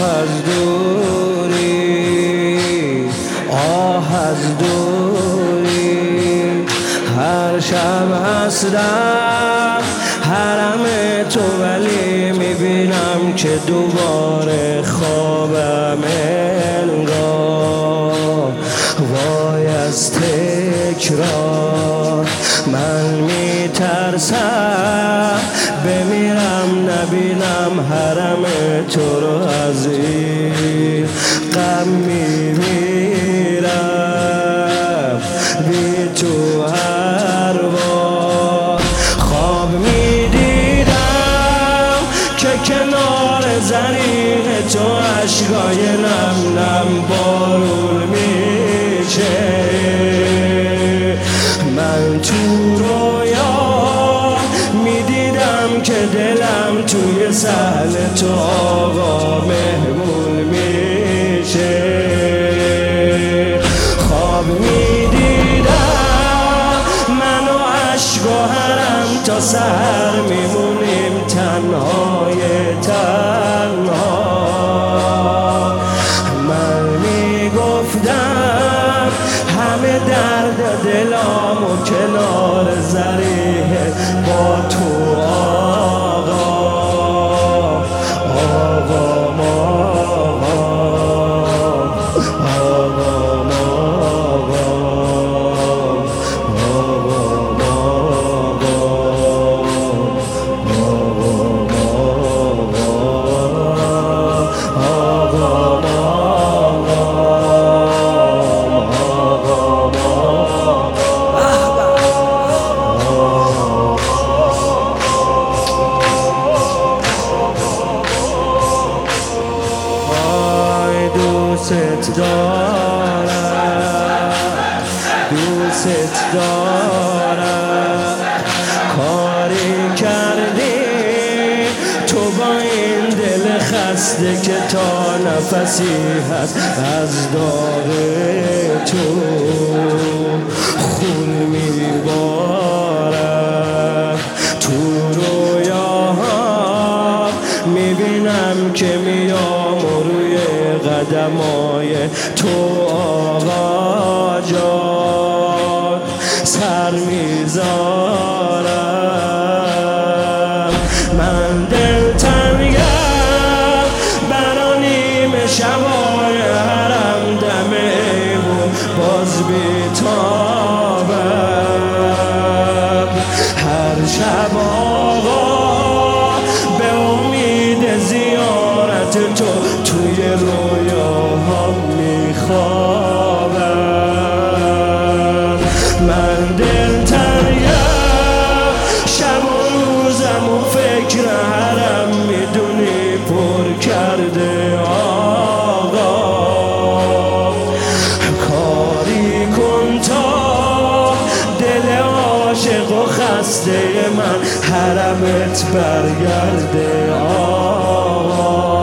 از دوری، آه از دوری. هر شب هستم حرم تو، ولی میبینم که دوباره خوابم انگار. وای از تکرار من میترسم بمیرم نبینم حرم تو رو. از این غم میمیرم بی تو هر بار. خواب میدیدم که کنار زریح تو عشقای نم نم بارون میشه. من تو رویا میدیدم که دلم توی سهل تو آقا مهمون میشه. خواب میدیدم من و عشق و حرم تا سحر میمونیم تنهای تنها. من میگفتم همه درد دلام و کنار زریح با تو آقا. آقا ماقا، آقا ماقا، آقا ماقا، آقا دوست دارم، دوست دارم. کاری کردی تو با این دل خسته که تا نفسی هست از داغ تو خون میبارم. تو رویاها میبینم که میام روی قدمای تو آقا جان سر میذارم. من دلتنگم برا نیمه شبای حرم دم ایمون باز بیتابم. هر شب آقا به امید زیارت تو توی رویاها میخوابم. من دلتنگم شب و روزم و فکر حرم میدونی پر کرده آقا. کاری کن تا دل عاشق و خسته من حرمت برگرده آقا.